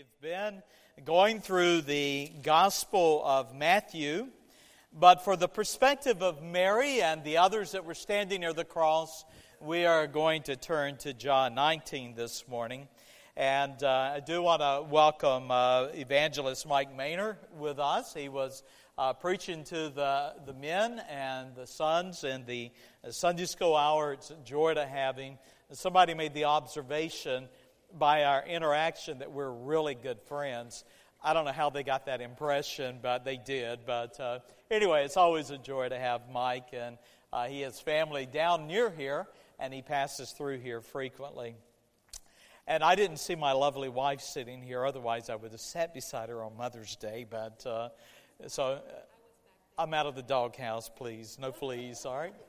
We've been going through the Gospel of Matthew, but for the perspective of Mary and the others that were standing near the cross, we are going to turn to John 19 this morning. And I do want to welcome Evangelist Mike Maynor with us. He was preaching to the men and the sons in the Sunday school hour. It's a joy to have him. Somebody made the observation by our interaction that we're really good friends. I don't know how they got that impression, but they did. But anyway, it's always a joy to have Mike, and he has family down near here, and he passes through here frequently. And I didn't see my lovely wife sitting here, otherwise I would have sat beside her on Mother's Day. But so I'm out of the doghouse, please. No fleas, all right?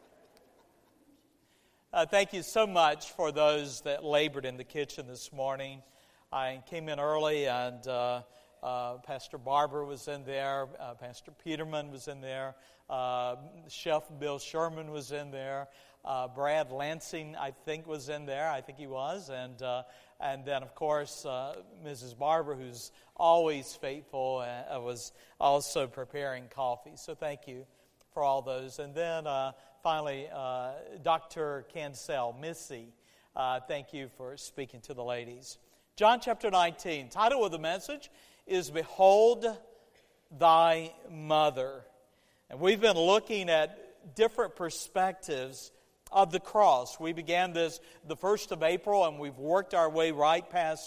Thank you so much for those that labored in the kitchen this morning. I came in early, and Pastor Barber was in there, Pastor Peterman was in there, Chef Bill Sherman was in there, Brad Lansing, I think, was in there. I think he was, and then, of course, Mrs. Barber, who's always faithful, was also preparing coffee. So thank you for all those. And then finally, Dr. Cancel, Missy, thank you for speaking to the ladies. John chapter 19, title of the message is Behold Thy Mother. And we've been looking at different perspectives of the cross. We began this the 1st of April, and we've worked our way right past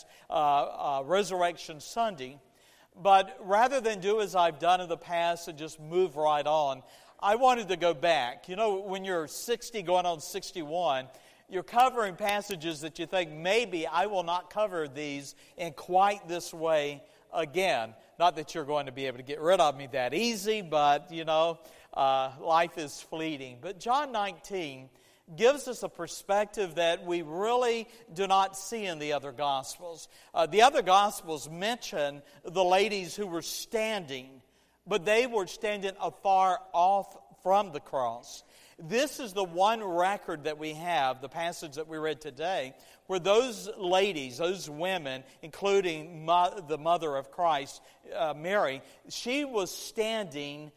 Resurrection Sunday. But rather than do as I've done in the past and just move right on, I wanted to go back. You know, when you're 60 going on 61, you're covering passages that you think, maybe I will not cover these in quite this way again. Not that you're going to be able to get rid of me that easy, but, you know, life is fleeting. But John 19 gives us a perspective that we really do not see in the other Gospels. The other Gospels mention the ladies who were standing, but they were standing afar off from the cross. This is the one record that we have, the passage that we read today, where those ladies, those women, including the mother of Christ, Mary, she was standing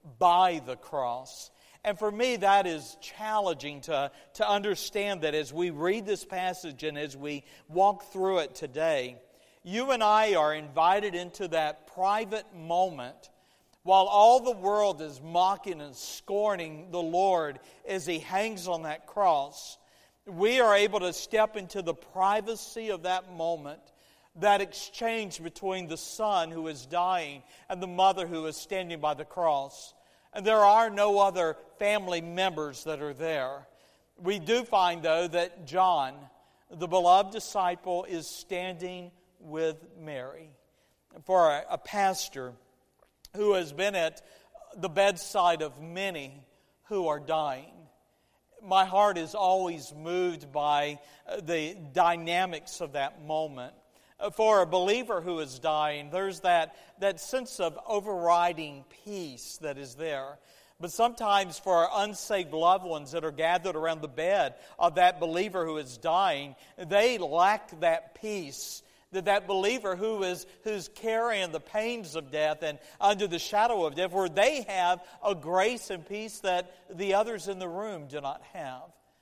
by the cross. And for me, that is challenging to understand that as we read this passage and as we walk through it today, you and I are invited into that private moment while all the world is mocking and scorning the Lord as He hangs on that cross. We are able to step into the privacy of that moment, that exchange between the son who is dying and the mother who is standing by the cross. And there are no other family members that are there. We do find, though, that John, the beloved disciple, is standing with Mary. For a pastor who has been at the bedside of many who are dying, my heart is always moved by the dynamics of that moment. For a believer who is dying, there's that sense of overriding peace that is there. But sometimes for our unsaved loved ones that are gathered around the bed of that believer who is dying, they lack that peace. That believer who's carrying the pains of death and under the shadow of death, where they have a grace and peace that the others in the room do not have.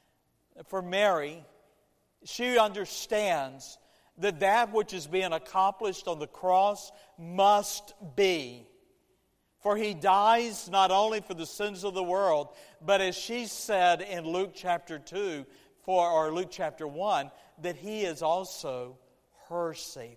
For Mary, she understands that which is being accomplished on the cross must be. For He dies not only for the sins of the world, but as she said in Luke chapter 2, or Luke chapter 1, that He is also her Savior.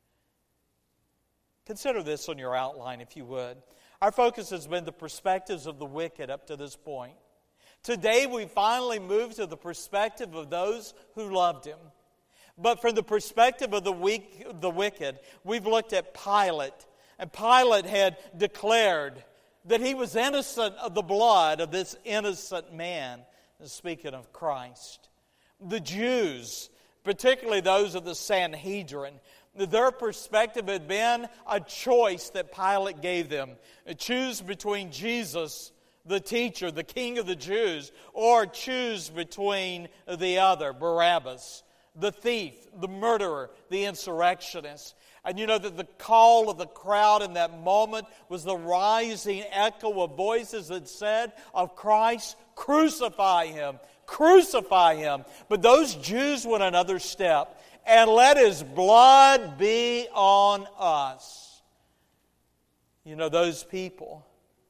Consider this on your outline, if you would. Our focus has been the perspectives of the wicked up to this point. Today we finally move to the perspective of those who loved Him. But from the perspective of the wicked, we've looked at Pilate. And Pilate had declared that he was innocent of the blood of this innocent man. Speaking of Christ. The Jews, particularly those of the Sanhedrin, their perspective had been a choice that Pilate gave them. Choose between Jesus, the teacher, the king of the Jews, or choose between the other, Barabbas, the thief, the murderer, the insurrectionist. And you know that the call of the crowd in that moment was the rising echo of voices that said of Christ, crucify him, crucify him. But those Jews went another step, and let his blood be on us. You know, those people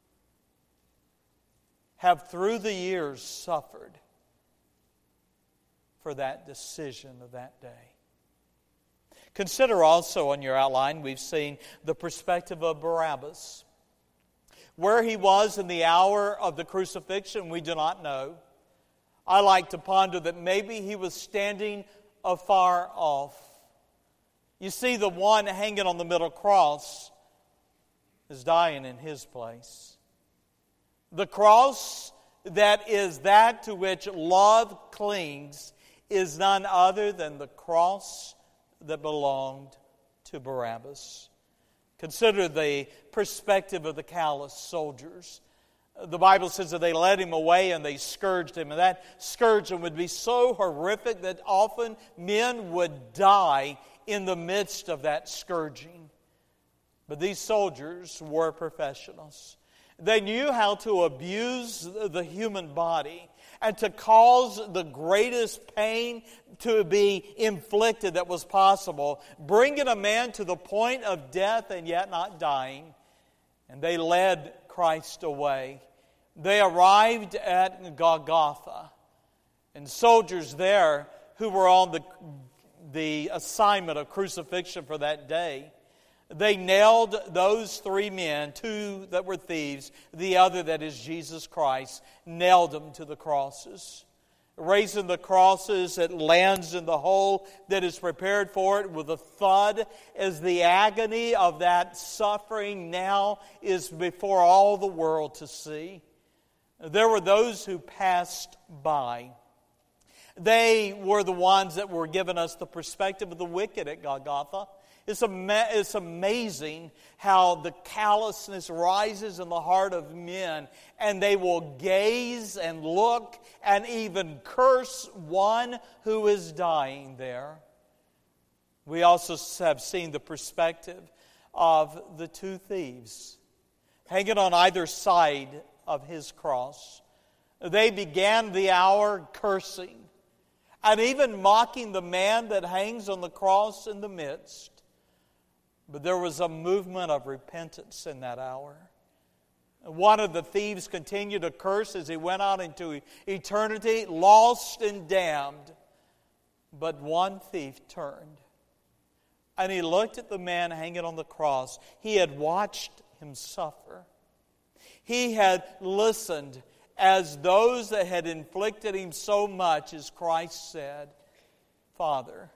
have through the years suffered for that decision of that day. Consider also on your outline, we've seen the perspective of Barabbas. Where he was in the hour of the crucifixion, we do not know. I like to ponder that maybe he was standing afar off. You see, the one hanging on the middle cross is dying in his place. The cross that is that to which love clings is none other than the cross that belonged to Barabbas. Consider the perspective of the callous soldiers. The Bible says that they led him away and they scourged him. And that scourging would be so horrific that often men would die in the midst of that scourging. But these soldiers were professionals. They knew how to abuse the human body and to cause the greatest pain to be inflicted that was possible, bringing a man to the point of death and yet not dying. And they led Christ away. They arrived at Golgotha, and soldiers there who were on the assignment of crucifixion for that day, they nailed those three men, two that were thieves, the other that is Jesus Christ, nailed them to the crosses. Raising the crosses, it lands in the hole that is prepared for it with a thud as the agony of that suffering now is before all the world to see. There were those who passed by. They were the ones that were giving us the perspective of the wicked at Golgotha. It's amazing how the callousness rises in the heart of men, and they will gaze and look and even curse one who is dying there. We also have seen the perspective of the two thieves hanging on either side of his cross. They began the hour cursing and even mocking the man that hangs on the cross in the midst. But there was a movement of repentance in that hour. One of the thieves continued to curse as he went out into eternity, lost and damned. But one thief turned, and he looked at the man hanging on the cross. He had watched him suffer. He had listened as those that had inflicted him so much, as Christ said, Father,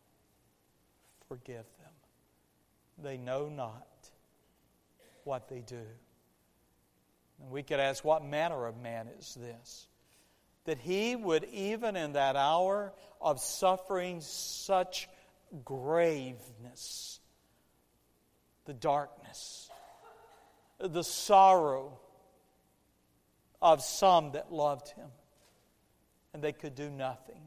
forgive them. They know not what they do. And we could ask, what manner of man is this? That he would, even in that hour of suffering such graveness, the darkness, the sorrow of some that loved him, and they could do nothing.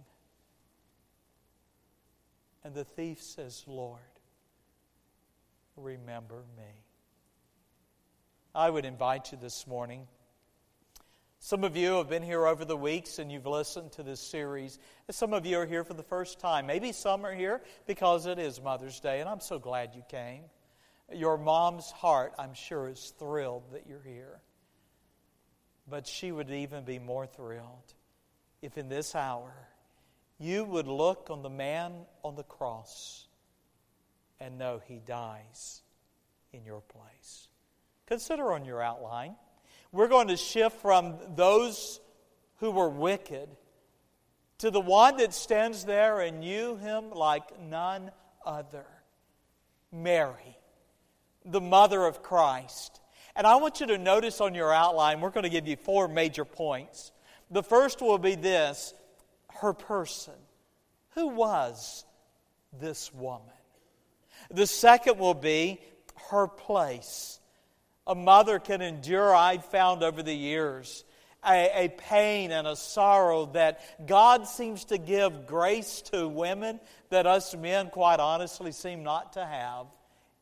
And the thief says, Lord, remember me. I would invite you this morning. Some of you have been here over the weeks and you've listened to this series. And some of you are here for the first time. Maybe some are here because it is Mother's Day, and I'm so glad you came. Your mom's heart, I'm sure, is thrilled that you're here. But she would even be more thrilled if in this hour you would look on the man on the cross and know he dies in your place. Consider on your outline, we're going to shift from those who were wicked to the one that stands there and knew him like none other, Mary, the mother of Christ. And I want you to notice on your outline, we're going to give you 4 major points. The first will be this, her person. Who was this woman? The second will be her place. A mother can endure, I've found over the years, a pain and a sorrow that God seems to give grace to women that us men, quite honestly, seem not to have.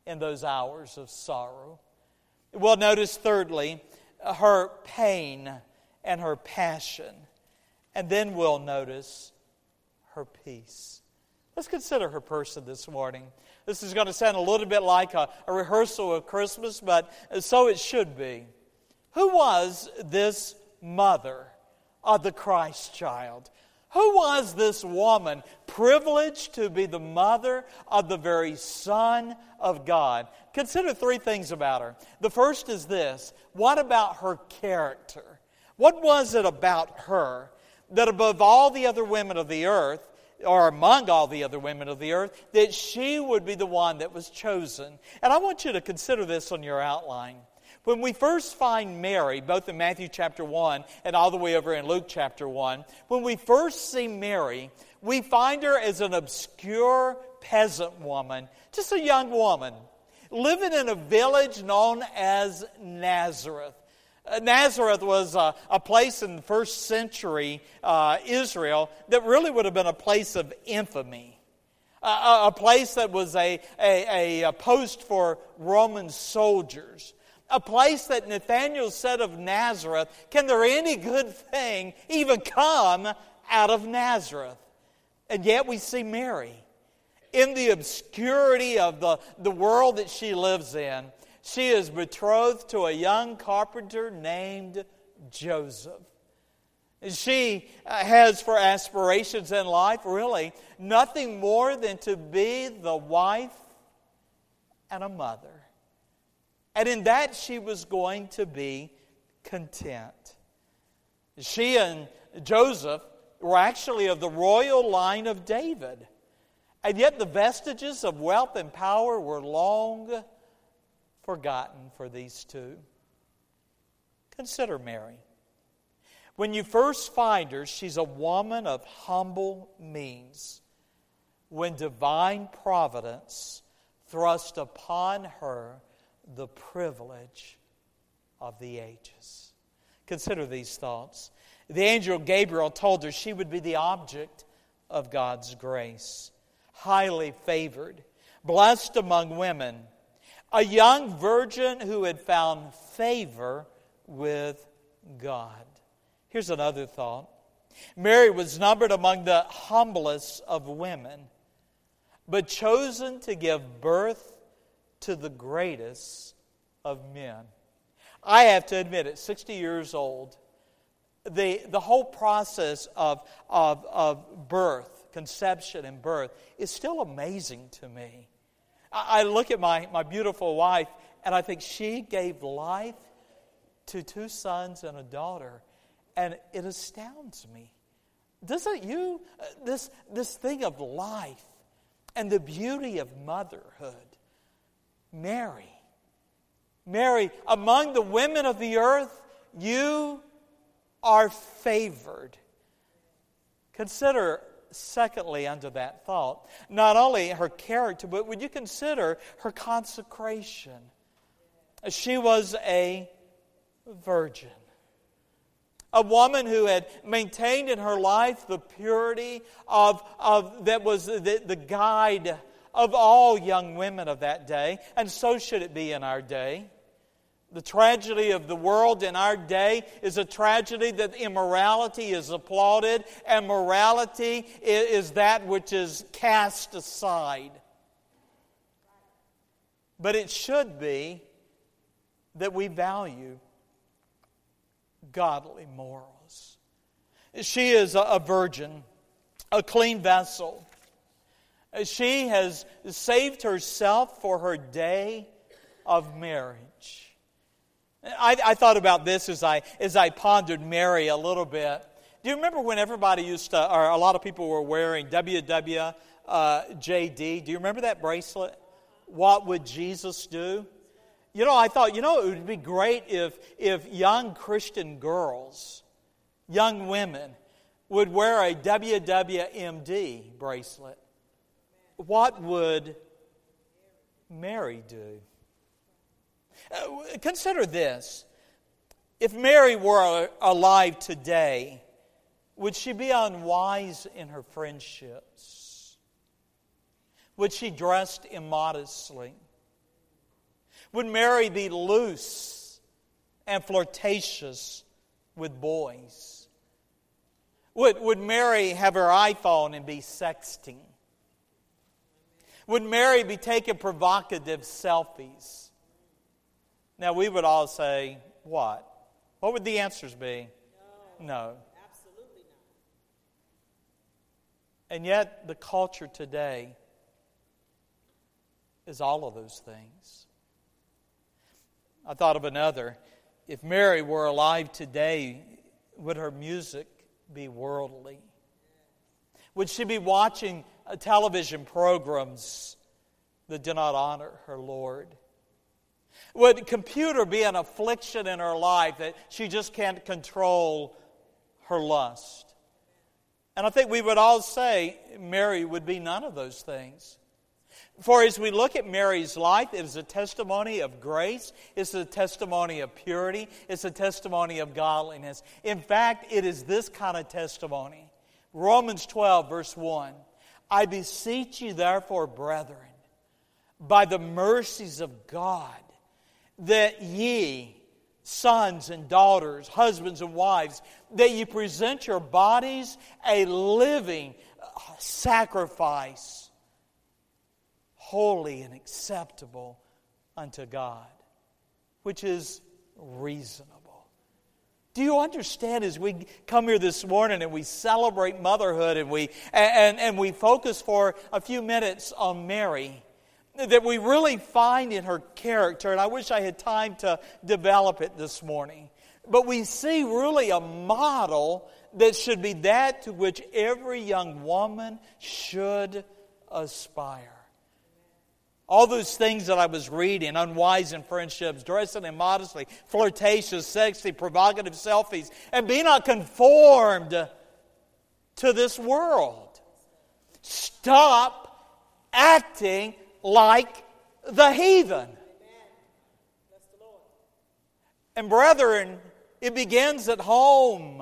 in those hours of sorrow. We'll notice, thirdly, her pain and her passion. And then we'll notice her peace. Let's consider her person this morning. This is going to sound a little bit like a rehearsal of Christmas, but so it should be. Who was this mother of the Christ child? Who was this woman privileged to be the mother of the very Son of God? Consider three things about her. The first is this: what about her character? What was it about her that above all the other women of the earth, or among all the other women of the earth, that she would be the one that was chosen? And I want you to consider this on your outline. When we first find Mary, both in Matthew chapter 1 and all the way over in Luke chapter 1, when we first see Mary, we find her as an obscure peasant woman, just a young woman, living in a village known as Nazareth. Nazareth was a place in the first century Israel that really would have been a place of infamy. A place that was a post for Roman soldiers. A place that Nathanael said of Nazareth, can there any good thing even come out of Nazareth? And yet we see Mary in the obscurity of the world that she lives in. She is betrothed to a young carpenter named Joseph. She has for aspirations in life really nothing more than to be the wife and a mother. And in that she was going to be content. She and Joseph were actually of the royal line of David. And yet the vestiges of wealth and power were long forgotten for these two. Consider Mary. When you first find her, she's a woman of humble means. When divine providence thrust upon her the privilege of the ages. Consider these thoughts. The angel Gabriel told her she would be the object of God's grace. Highly favored, blessed among women, a young virgin who had found favor with God. Here's another thought. Mary was numbered among the humblest of women, but chosen to give birth to the greatest of men. I have to admit, at 60 years old, the whole process of birth, conception and birth, is still amazing to me. I look at my beautiful wife, and I think she gave life to 2 sons and a daughter, and it astounds me. Doesn't you? This thing of life and the beauty of motherhood. Mary, among the women of the earth, you are favored. Consider, secondly, under that thought, not only her character, but would you consider her consecration? She was a virgin. A woman who had maintained in her life the purity of that was the guide of all young women of that day, and so should it be in our day. The tragedy of the world in our day is a tragedy that immorality is applauded, and morality is that which is cast aside. But it should be that we value godly morals. She is a virgin, a clean vessel. She has saved herself for her day of marriage. I thought about this as I pondered Mary a little bit. Do you remember when everybody used to, or a lot of people were wearing WWJD? Do you remember that bracelet? What would Jesus do? I thought, it would be great if young Christian girls, young women, would wear a WWMD bracelet. What would Mary do? Consider this. If Mary were alive today, would she be unwise in her friendships? Would she dress immodestly? Would Mary be loose and flirtatious with boys? Would Mary have her iPhone and be sexting? Would Mary be taking provocative selfies? Now, we would all say, what? What would the answers be? No. Absolutely not. And yet, the culture today is all of those things. I thought of another. If Mary were alive today, would her music be worldly? Would she be watching television programs that do not honor her Lord? Would computer be an affliction in her life that she just can't control her lust? And I think we would all say Mary would be none of those things. For as we look at Mary's life, it is a testimony of grace, it's a testimony of purity, it's a testimony of godliness. In fact, it is this kind of testimony. Romans 12, verse 1. I beseech you, therefore, brethren, by the mercies of God, that ye, sons and daughters, husbands and wives, that ye present your bodies a living sacrifice, holy and acceptable unto God, which is reasonable. Do you understand, as we come here this morning and we celebrate motherhood and we focus for a few minutes on Mary, that we really find in her character, and I wish I had time to develop it this morning, but we see really a model that should be that to which every young woman should aspire. All those things that I was reading, unwise in friendships, dressing immodestly, flirtatious, sexy, provocative selfies, and be not conformed to this world. Stop acting like the heathen. And brethren, it begins at home.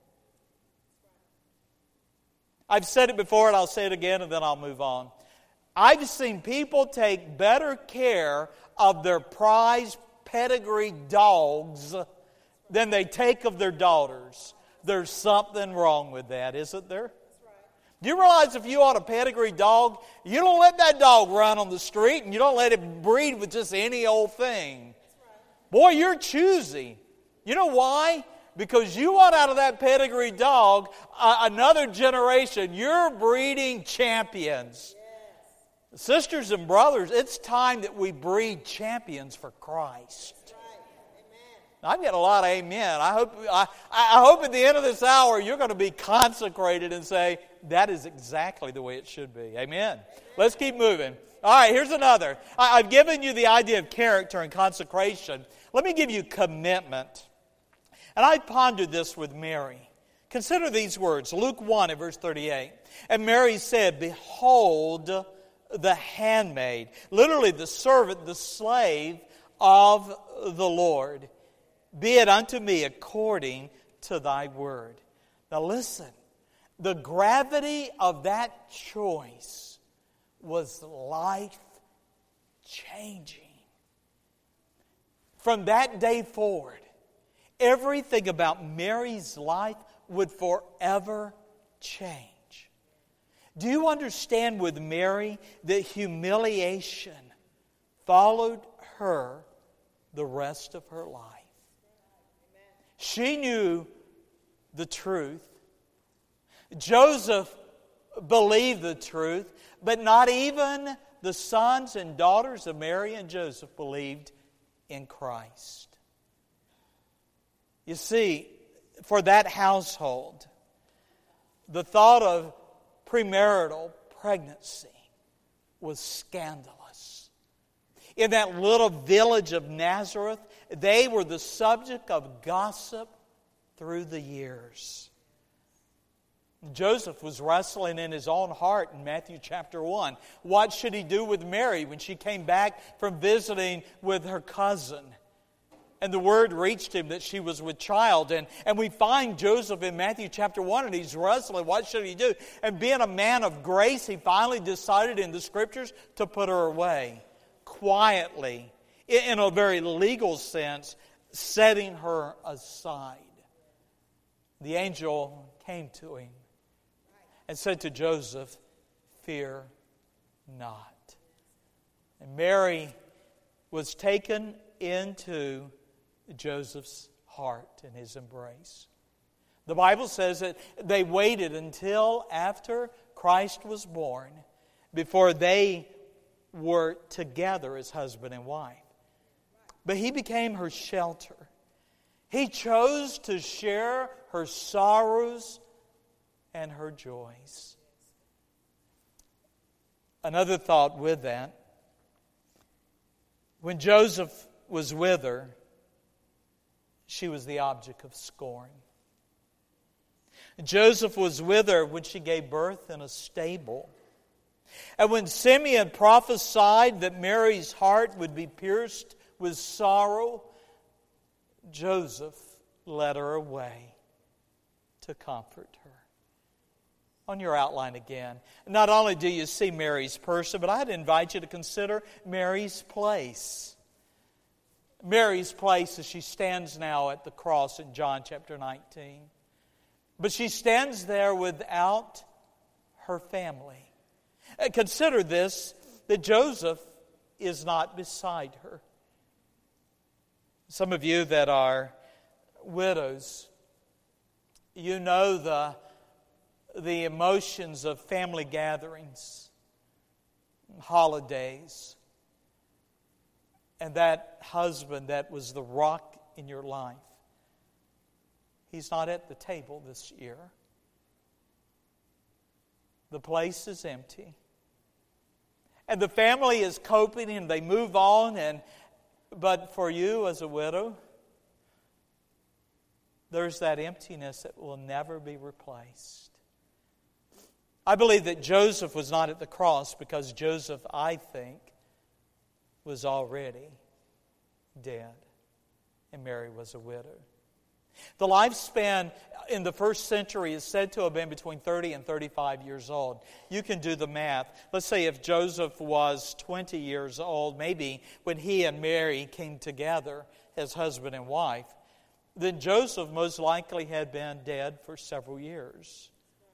I've said it before and I'll say it again and then I'll move on. I've seen people take better care of their prize pedigree dogs than they take of their daughters. There's something wrong with that, isn't there? Do you realize if you own a pedigree dog, you don't let that dog run on the street and you don't let it breed with just any old thing. Boy, you're choosy. You know why? Because you want out of that pedigree dog another generation. You're breeding champions. Sisters and brothers, it's time that we breed champions for Christ. I'm getting a lot of amen. I hope at the end of this hour you're going to be consecrated and say, that is exactly the way it should be. Amen. Let's keep moving. All right, here's another. I've given you the idea of character and consecration. Let me give you commitment. And I pondered this with Mary. Consider these words. Luke 1 and verse 38. And Mary said, behold the handmaid. Literally the servant, the slave of the Lord. Be it unto me according to thy word. Now listen. The gravity of that choice was life-changing. From that day forward, everything about Mary's life would forever change. Do you understand with Mary that humiliation followed her the rest of her life? She knew the truth. Joseph believed the truth, but not even the sons and daughters of Mary and Joseph believed in Christ. You see, for that household, the thought of premarital pregnancy was scandalous. In that little village of Nazareth, they were the subject of gossip through the years. Joseph was wrestling in his own heart in Matthew chapter 1. What should he do with Mary when she came back from visiting with her cousin? And the word reached him that she was with child. And we find Joseph in Matthew chapter 1, and he's wrestling. What should he do? And being a man of grace, he finally decided in the Scriptures to put her away quietly in a very legal sense, setting her aside. The angel came to him and said to Joseph, "Fear not." And Mary was taken into Joseph's heart in his embrace. The Bible says that they waited until after Christ was born before they were together as husband and wife. But he became her shelter. He chose to share her sorrows and her joys. Another thought with that, when Joseph was with her, she was the object of scorn. Joseph was with her when she gave birth in a stable. And when Simeon prophesied that Mary's heart would be pierced with sorrow, Joseph led her away to comfort her. On your outline again, not only do you see Mary's person, but I'd invite you to consider Mary's place. Mary's place as she stands now at the cross in John chapter 19. But she stands there without her family. Consider this, that Joseph is not beside her. Some of you that are widows, you know the emotions of family gatherings, holidays, and that husband that was the rock in your life. He's not at the table this year. The place is empty. And the family is coping and they move on. But for you as a widow, there's that emptiness that will never be replaced. I believe that Joseph was not at the cross because Joseph, I think, was already dead. And Mary was a widow. The lifespan in the first century is said to have been between 30 and 35 years old. You can do the math. Let's say if Joseph was 20 years old, maybe when he and Mary came together as husband and wife, then Joseph most likely had been dead for several years.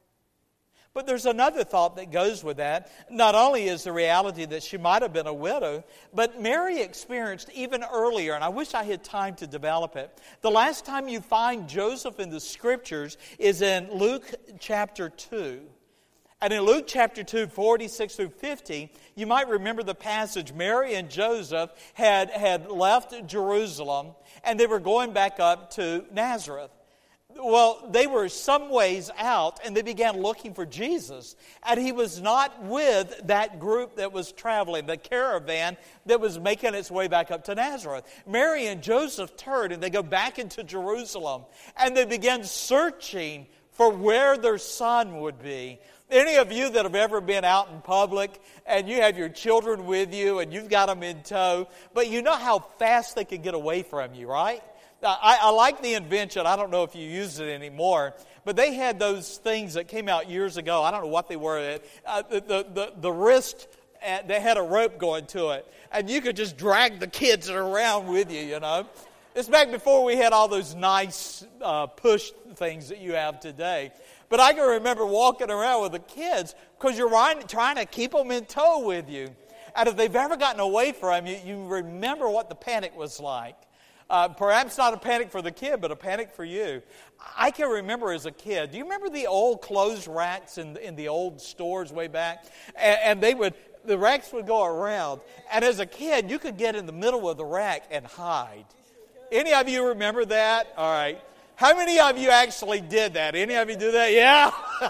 But there's another thought that goes with that. Not only is the reality that she might have been a widow, but Mary experienced even earlier, and I wish I had time to develop it. The last time you find Joseph in the Scriptures is in Luke chapter 2. And in Luke chapter 2, 46 through 50, you might remember the passage. Mary and Joseph had left Jerusalem, and they were going back up to Nazareth. Well, they were some ways out, and they began looking for Jesus. And he was not with that group that was traveling, the caravan that was making its way back up to Nazareth. Mary and Joseph turned, and they go back into Jerusalem. And they began searching for where their son would be. Any of you that have ever been out in public, and you have your children with you, and you've got them in tow, but you know how fast they can get away from you, right? I like the invention. I don't know if you use it anymore, but they had those things that came out years ago. I don't know what they were. The wrist, they had a rope going to it, and you could just drag the kids around with you, you know. It's back before we had all those nice push things that you have today. But I can remember walking around with the kids because you're trying to keep them in tow with you. And if they've ever gotten away from you, you remember what the panic was like. Perhaps not a panic for the kid, but a panic for you. I can remember as a kid. Do you remember the old clothes racks in the old stores way back? And the racks would go around. And as a kid, you could get in the middle of the rack and hide. Any of you remember that? All right. How many of you actually did that? Any of you do that? Yeah.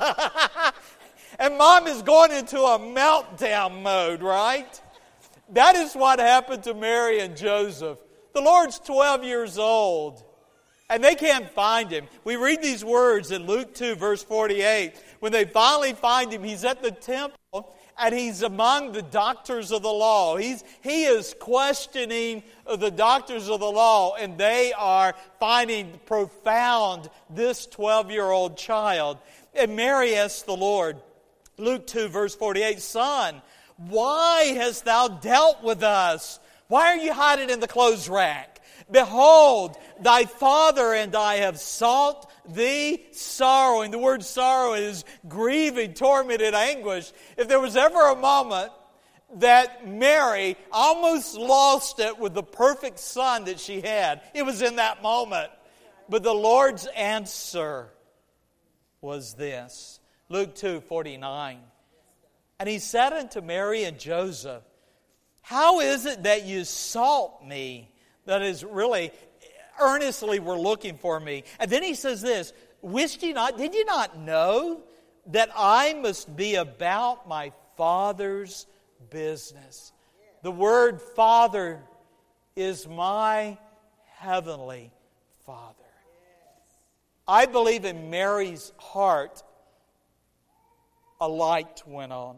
And mom is going into a meltdown mode, right? That is what happened to Mary and Joseph. The Lord's 12 years old, and they can't find him. We read these words in Luke 2, verse 48. When they finally find him, he's at the temple, and he's among the doctors of the law. He is questioning the doctors of the law, and they are finding profound this 12-year-old child. And Mary asks the Lord, Luke 2, verse 48, "Son, why hast thou dealt with us? Why are you hiding in the clothes rack? Behold, thy father and I have sought thee sorrowing. The word sorrow is grieving, tormented, anguish. If there was ever a moment that Mary almost lost it with the perfect son that she had, it was in that moment. But the Lord's answer was this. Luke 2:49. And he said unto Mary and Joseph, how is it that you sought me? That is really, earnestly were looking for me. And then he says this, did you not know that I must be about my Father's business? The word Father is my heavenly Father. I believe in Mary's heart a light went on.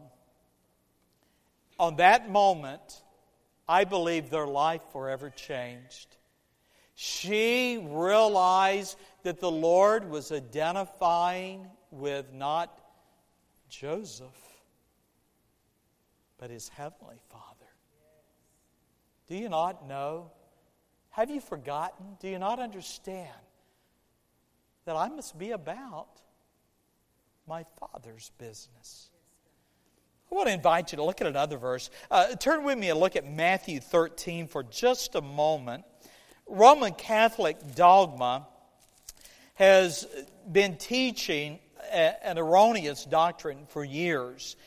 On that moment, I believe their life forever changed. She realized that the Lord was identifying with not Joseph, but his heavenly Father. Do you not know? Have you forgotten? Do you not understand that I must be about my Father's business? I want to invite you to look at another verse. Turn with me and look at Matthew 13 for just a moment. Roman Catholic dogma has been teaching an erroneous doctrine for years,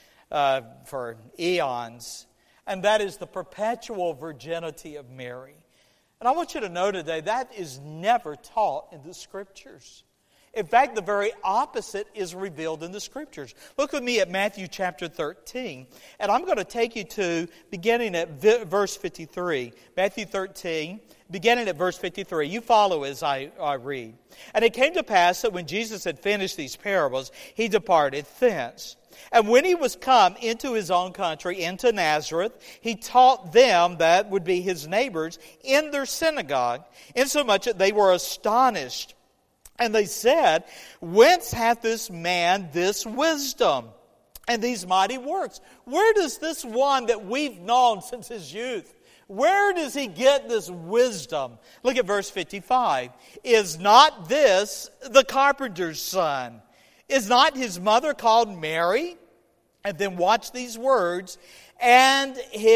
for eons, and that is the perpetual virginity of Mary. And I want you to know today that is never taught in the Scriptures. In fact, the very opposite is revealed in the Scriptures. Look with me at Matthew chapter 13. And I'm going to take you to beginning at verse 53. Matthew 13, beginning at verse 53. You follow as I read. And it came to pass that when Jesus had finished these parables, he departed thence. And when he was come into his own country, into Nazareth, he taught them that would be his neighbors in their synagogue, insomuch that they were astonished. And they said, whence hath this man this wisdom and these mighty works? Where does this one that we've known since his youth, where does he get this wisdom? Look at verse 55. Is not this the carpenter's son? Is not his mother called Mary? And then watch these words. And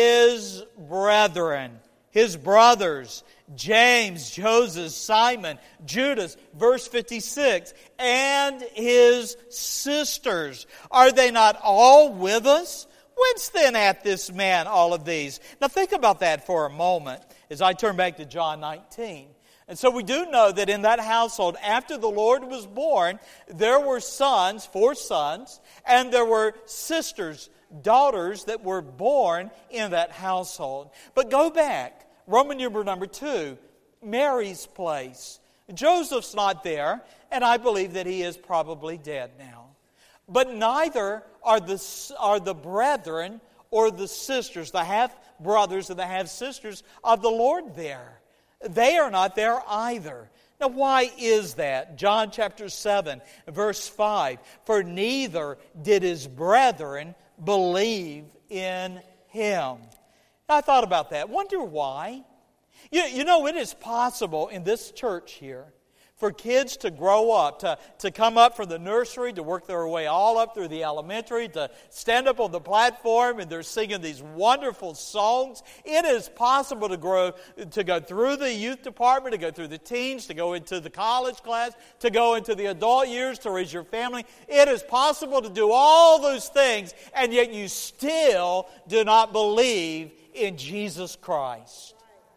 his brethren, his brothers, James, Joseph, Simon, Judas, verse 56, and his sisters. Are they not all with us? Whence then hath this man all of these? Now think about that for a moment as I turn back to John 19. And so we do know that in that household, after the Lord was born, there were sons, 4 sons, and there were sisters, daughters that were born in that household. But go back. Roman numeral number 2, Mary's place. Joseph's not there, and I believe that he is probably dead now. But neither are the brethren or the sisters, the half-brothers and the half-sisters of the Lord there. They are not there either. Now, why is that? John chapter 7, verse 5. For neither did his brethren believe in him. I thought about that. Wonder why? You know, it is possible in this church here for kids to grow up, to come up from the nursery, to work their way all up through the elementary, to stand up on the platform and they're singing these wonderful songs. It is possible to go through the youth department, to go through the teens, to go into the college class, to go into the adult years, to raise your family. It is possible to do all those things, and yet you still do not believe in Jesus Christ.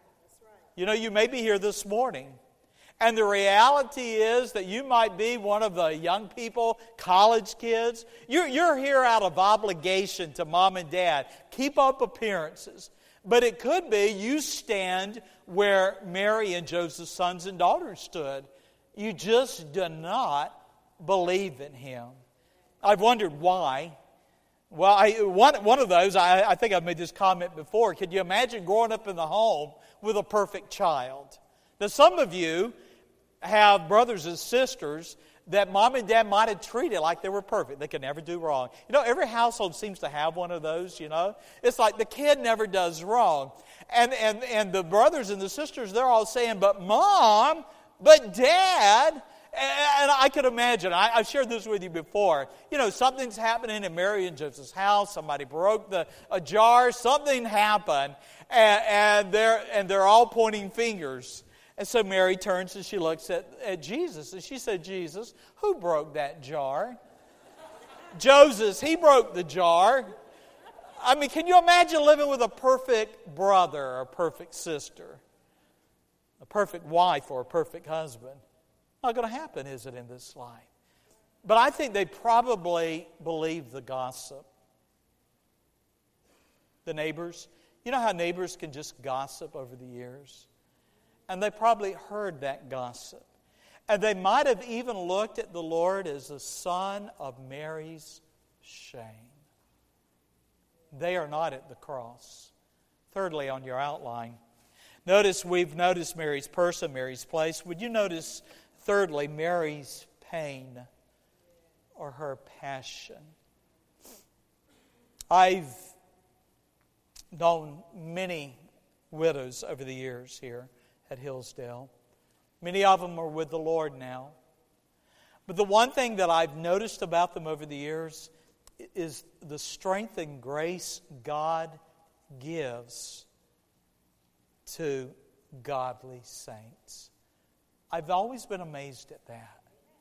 You know, you may be here this morning, and the reality is that you might be one of the young people, college kids. You're here out of obligation to mom and dad. Keep up appearances. But it could be you stand where Mary and Joseph's sons and daughters stood. You just do not believe in him. I've wondered why. Well, one of those, I think I've made this comment before. Could you imagine growing up in the home with a perfect child? Now, some of you have brothers and sisters that mom and dad might have treated like they were perfect. They could never do wrong. You know, every household seems to have one of those, you know. It's like the kid never does wrong. And the brothers and the sisters, they're all saying, but Mom, but Dad. And I could imagine, I've shared this with you before, you know, something's happening in Mary and Joseph's house. Somebody broke a jar. Something happened. And they're all pointing fingers. And so Mary turns and she looks at Jesus. And she said, Jesus, who broke that jar? Joseph, he broke the jar. I mean, can you imagine living with a perfect brother or a perfect sister? A perfect wife or a perfect husband? Not going to happen, is it, in this life? But I think they probably believed the gossip. The neighbors. You know how neighbors can just gossip over the years? And they probably heard that gossip. And they might have even looked at the Lord as a son of Mary's shame. They are not at the cross. Thirdly, on your outline, we've noticed Mary's person, Mary's place. Would you notice, thirdly, Mary's pain or her passion? I've known many widows over the years here at Hillsdale. Many of them are with the Lord now. But the one thing that I've noticed about them over the years is the strength and grace God gives to godly saints. I've always been amazed at that.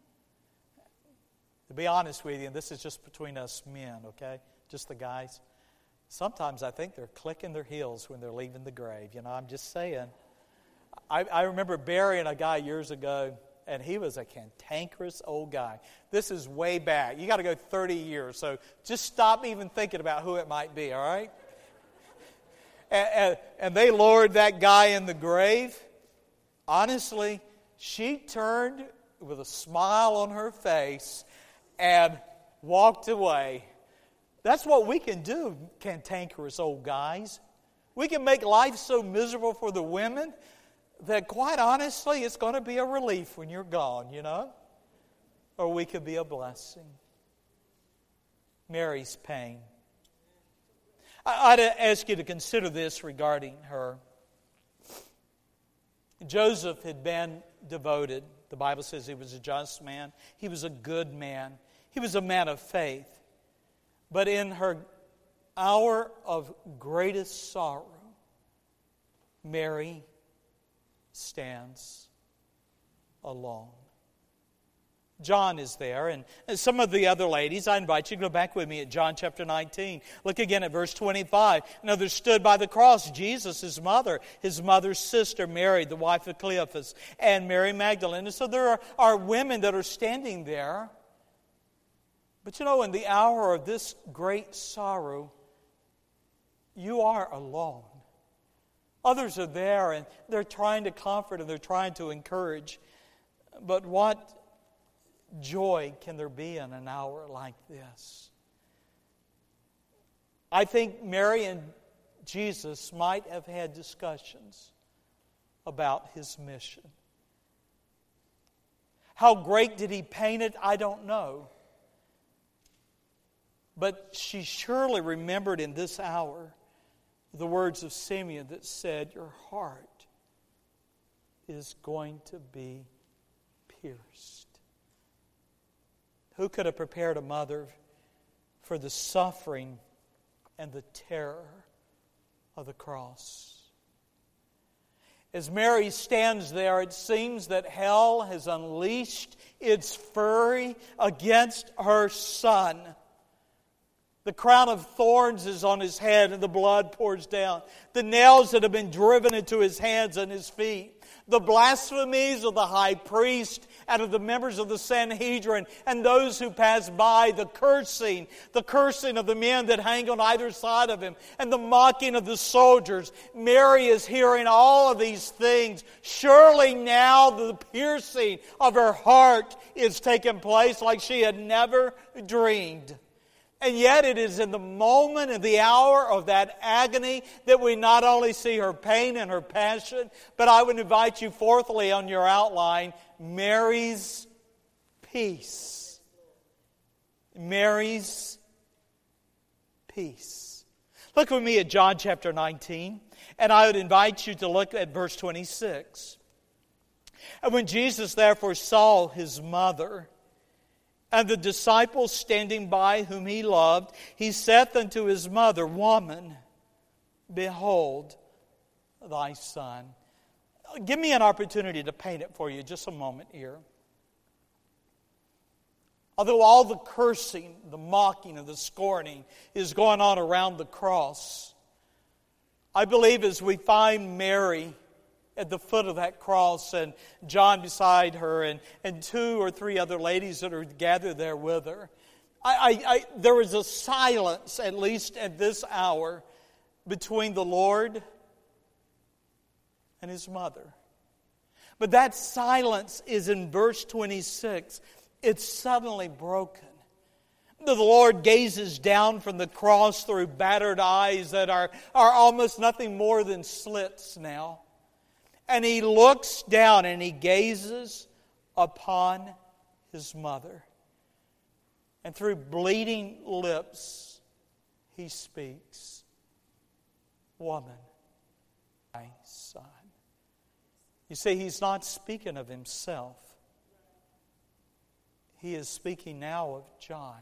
To be honest with you, and this is just between us men, okay? Just the guys. Sometimes I think they're clicking their heels when they're leaving the grave. You know, I'm just saying. I remember burying a guy years ago, and he was a cantankerous old guy. This is way back. You got to go 30 years, so just stop even thinking about who it might be, all right? And they lowered that guy in the grave. Honestly, she turned with a smile on her face and walked away. That's what we can do, cantankerous old guys. We can make life so miserable for the women that, quite honestly, it's going to be a relief when you're gone, you know? Or we could be a blessing. Mary's pain. I'd ask you to consider this regarding her. Joseph had been devoted. The Bible says he was a just man. He was a good man. He was a man of faith. But in her hour of greatest sorrow, Mary stands alone. John is there, and some of the other ladies, I invite you to go back with me at John chapter 19. Look again at verse 25. Now there stood by the cross Jesus, his mother's sister, Mary, the wife of Cleophas, and Mary Magdalene. And so there are women that are standing there. But you know, in the hour of this great sorrow, you are alone. Others are there, and they're trying to comfort and they're trying to encourage. But what joy can there be in an hour like this? I think Mary and Jesus might have had discussions about his mission. How great did he paint it? I don't know. But she surely remembered in this hour the words of Simeon that said, your heart is going to be pierced. Who could have prepared a mother for the suffering and the terror of the cross? As Mary stands there, it seems that hell has unleashed its fury against her Son. The crown of thorns is on his head and the blood pours down. The nails that have been driven into his hands and his feet. The blasphemies of the high priest and of the members of the Sanhedrin and those who pass by. The cursing of the men that hang on either side of him. And the mocking of the soldiers. Mary is hearing all of these things. Surely now the piercing of her heart is taking place like she had never dreamed. And yet it is in the moment, in the hour of that agony, that we not only see her pain and her passion, but I would invite you fourthly on your outline, Mary's peace. Mary's peace. Look with me at John chapter 19, and I would invite you to look at verse 26. And when Jesus therefore saw his mother and the disciples standing by whom he loved, he saith unto his mother, Woman, behold thy son. Give me an opportunity to paint it for you just a moment here. Although all the cursing, the mocking, and the scorning is going on around the cross, I believe as we find Mary at the foot of that cross and John beside her and 2 or 3 other ladies that are gathered there with her, there is a silence, at least at this hour, between the Lord and his mother. But that silence is in verse 26. It's suddenly broken. The Lord gazes down from the cross through battered eyes that are almost nothing more than slits now. And he looks down and he gazes upon his mother. And through bleeding lips, he speaks, Woman, my son. You see, he's not speaking of himself. He is speaking now of John.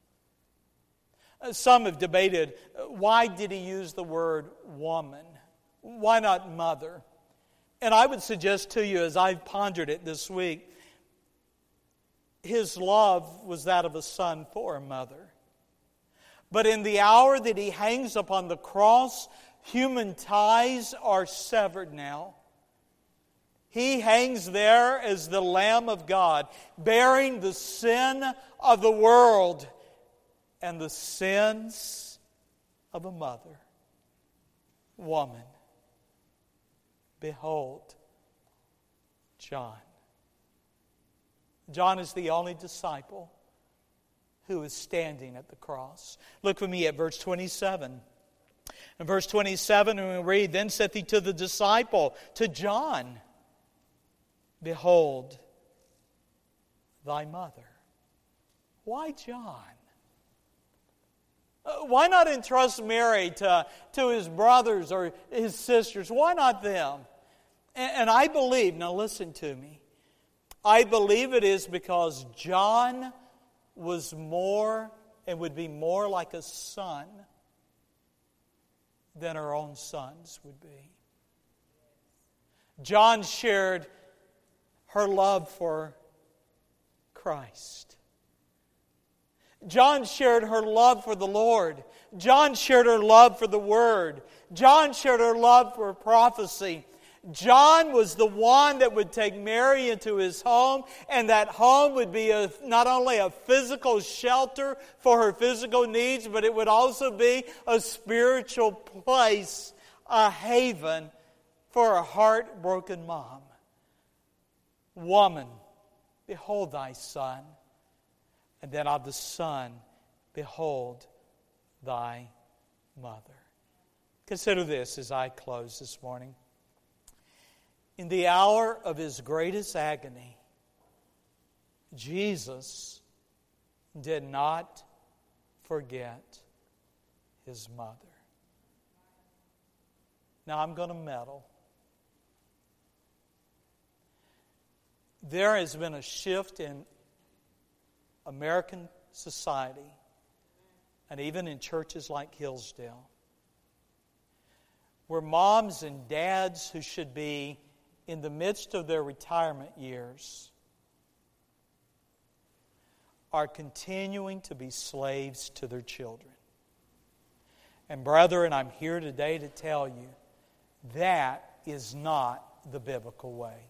Some have debated, why did he use the word woman? Why not mother? And I would suggest to you, as I've pondered it this week, his love was that of a son for a mother. But in the hour that he hangs upon the cross, human ties are severed now. He hangs there as the Lamb of God, bearing the sin of the world and the sins of a mother. Woman, behold John. John is the only disciple who is standing at the cross. Look with me at verse 27. In verse 27, we read, Then saith he to the disciple, to John, Behold thy mother. Why John? Why not entrust Mary to his brothers or his sisters? Why not them? And I believe, now listen to me, I believe it is because John was more and would be more like a son than her own sons would be. John shared her love for Christ. John shared her love for the Lord. John shared her love for the Word. John shared her love for prophecy. John was the one that would take Mary into his home, and that home would be not only a physical shelter for her physical needs, but it would also be a spiritual place, a haven for a heartbroken mom. Woman, behold thy son. And then of the son, behold thy mother. Consider this as I close this morning. In the hour of his greatest agony, Jesus did not forget his mother. Now I'm going to meddle. There has been a shift in American society and even in churches like Hillsdale, where moms and dads who should be in the midst of their retirement years are continuing to be slaves to their children. And brethren, I'm here today to tell you that is not the biblical way.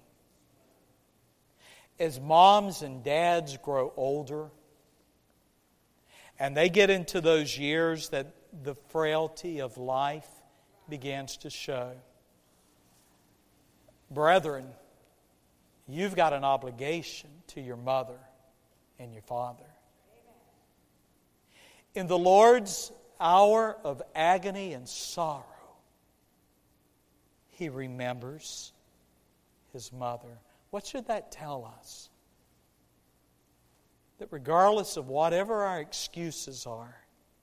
As moms and dads grow older and they get into those years that the frailty of life begins to show, brethren, you've got an obligation to your mother and your father. In the Lord's hour of agony and sorrow, He remembers His mother. What should that tell us? that regardless of whatever our excuses are,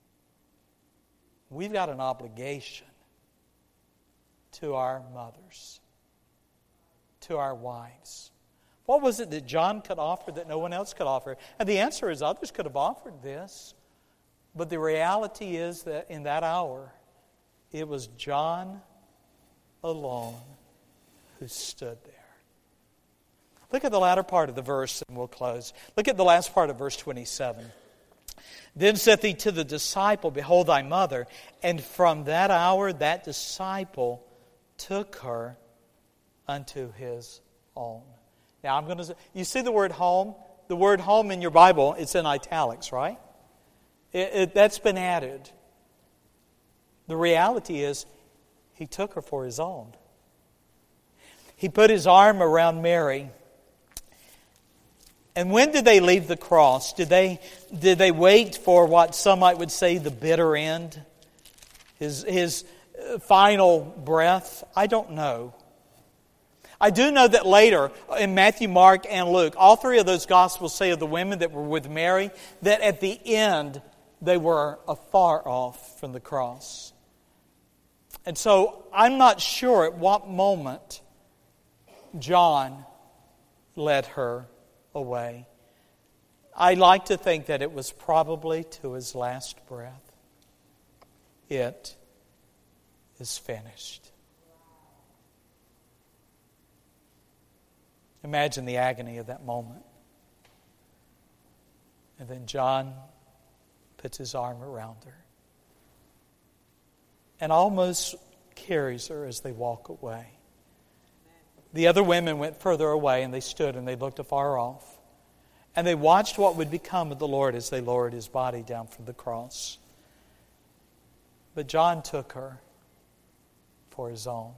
we've got an obligation to our mothers, to our wives. What was it that John could offer that no one else could offer? And the answer is others could have offered this. But the reality is that in that hour, it was John alone who stood there. Look at the latter part of the verse and we'll close. Look at the last part of verse 27. Then saith he to the disciple, Behold thy mother. And from that hour that disciple took her unto his own. Now I'm going to say, you see the word home? The word home in your Bible, it's in italics, right? That's been added. The reality is, he took her for his own. He put his arm around Mary. And when did they leave the cross? Did they wait for what some would say the bitter end? His final breath? I don't know. I do know that later, in Matthew, Mark, and Luke, all three of those Gospels say of the women that were with Mary, that at the end, they were afar off from the cross. And so, I'm not sure at what moment John led her away. I like to think that it was probably to his last breath. It is finished. Imagine the agony of that moment. And then John puts his arm around her and almost carries her as they walk away. The other women went further away and they stood and they looked afar off. And they watched what would become of the Lord as they lowered his body down from the cross. But John took her for his own.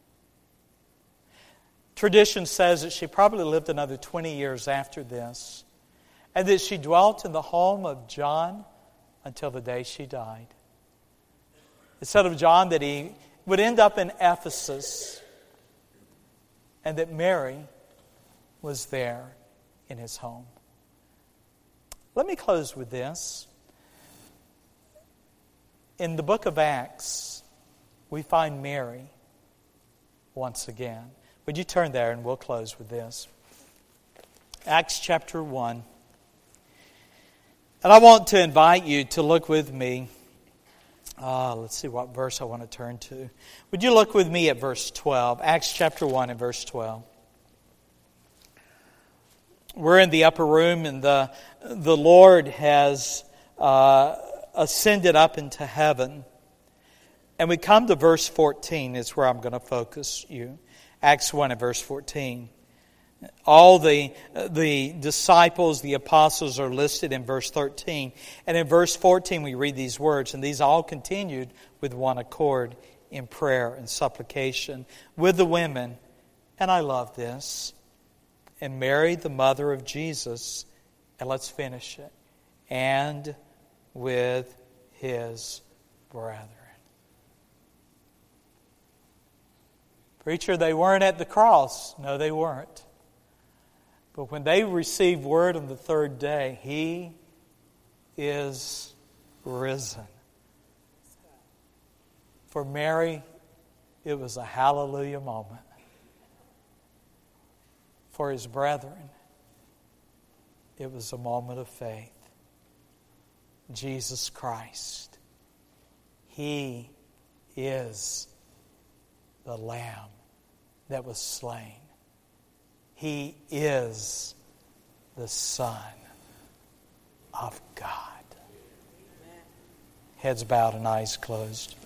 Tradition says that she probably lived another 20 years after this, and that she dwelt in the home of John until the day she died. It said of John that he would end up in Ephesus, and that Mary was there in his home. Let me close with this. In the book of Acts, we find Mary once again. Would you turn there and we'll close with this. Acts chapter 1. And I want to invite you to look with me. Let's see what verse I want to turn to. Would you look with me at verse 12? Acts chapter 1 and verse 12. We're in the upper room and the Lord has ascended up into heaven. And we come to verse 14 is where I'm going to focus you. Acts 1 and verse 14. All the disciples, the apostles are listed in verse 13. And in verse 14 we read these words, and these all continued with one accord in prayer and supplication with the women. And I love this. And Mary, the mother of Jesus, and let's finish it, and with his brethren. Preacher, they weren't at the cross. No, they weren't. But when they received word on the third day, he is risen. For Mary, it was a hallelujah moment. For his brethren, it was a moment of faith. Jesus Christ, he is the Lamb that was slain. He is the Son of God. Heads bowed and eyes closed.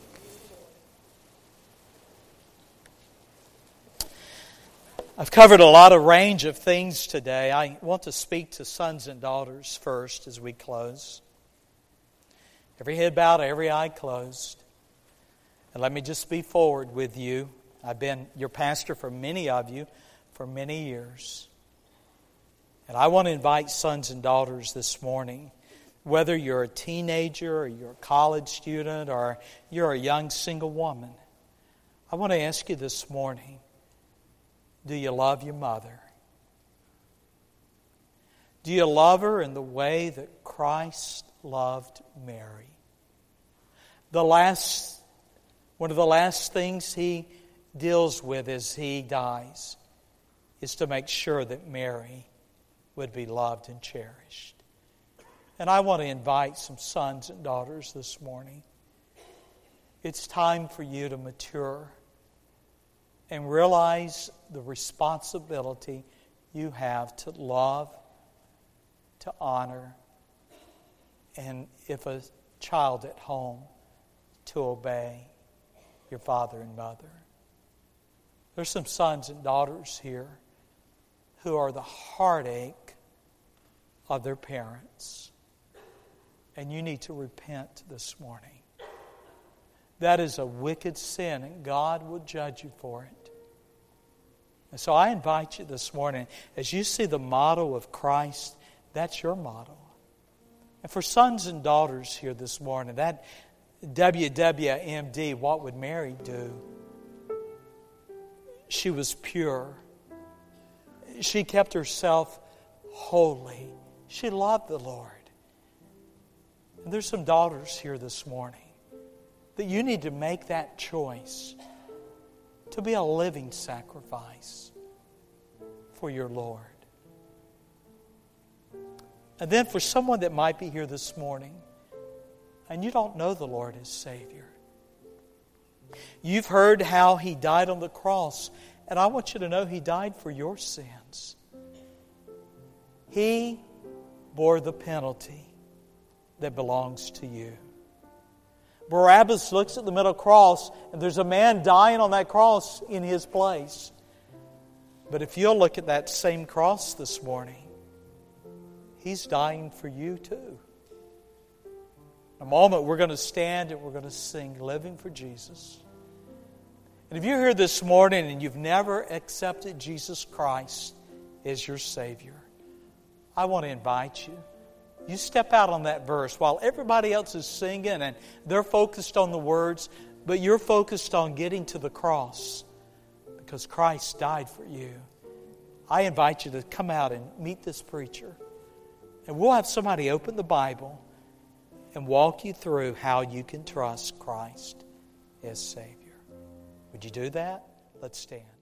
I've covered a lot of range of things today. I want to speak to sons and daughters first as we close. Every head bowed, every eye closed. And let me just be forward with you. I've been your pastor for many of you for many years. And I want to invite sons and daughters this morning, whether you're a teenager or you're a college student or you're a young single woman, I want to ask you this morning, do you love your mother? Do you love her in the way that Christ loved Mary? One of the last things he deals with as he dies is to make sure that Mary would be loved and cherished. And I want to invite some sons and daughters this morning. It's time for you to mature and realize the responsibility you have to love, to honor, and if a child at home, to obey your father and mother. There's some sons and daughters here who are the heartache of their parents. And you need to repent this morning. That is a wicked sin, and God will judge you for it. And so I invite you this morning, as you see the model of Christ, that's your model. And for sons and daughters here this morning, that WWMD, what would Mary do? She was pure. She kept herself holy. She loved the Lord. And there's some daughters here this morning that you need to make that choice to be a living sacrifice for your Lord. And then for someone that might be here this morning and you don't know the Lord as Savior. You've heard how He died on the cross, and I want you to know He died for your sins. He bore the penalty that belongs to you. Barabbas looks at the middle cross, and there's a man dying on that cross in his place. But if you'll look at that same cross this morning, He's dying for you too. In a moment, we're going to stand and we're going to sing Living for Jesus. And if you're here this morning and you've never accepted Jesus Christ as your Savior, I want to invite you. You step out on that verse while everybody else is singing and they're focused on the words, but you're focused on getting to the cross because Christ died for you. I invite you to come out and meet this preacher. And we'll have somebody open the Bible and walk you through how you can trust Christ as Savior. Would you do that? Let's stand.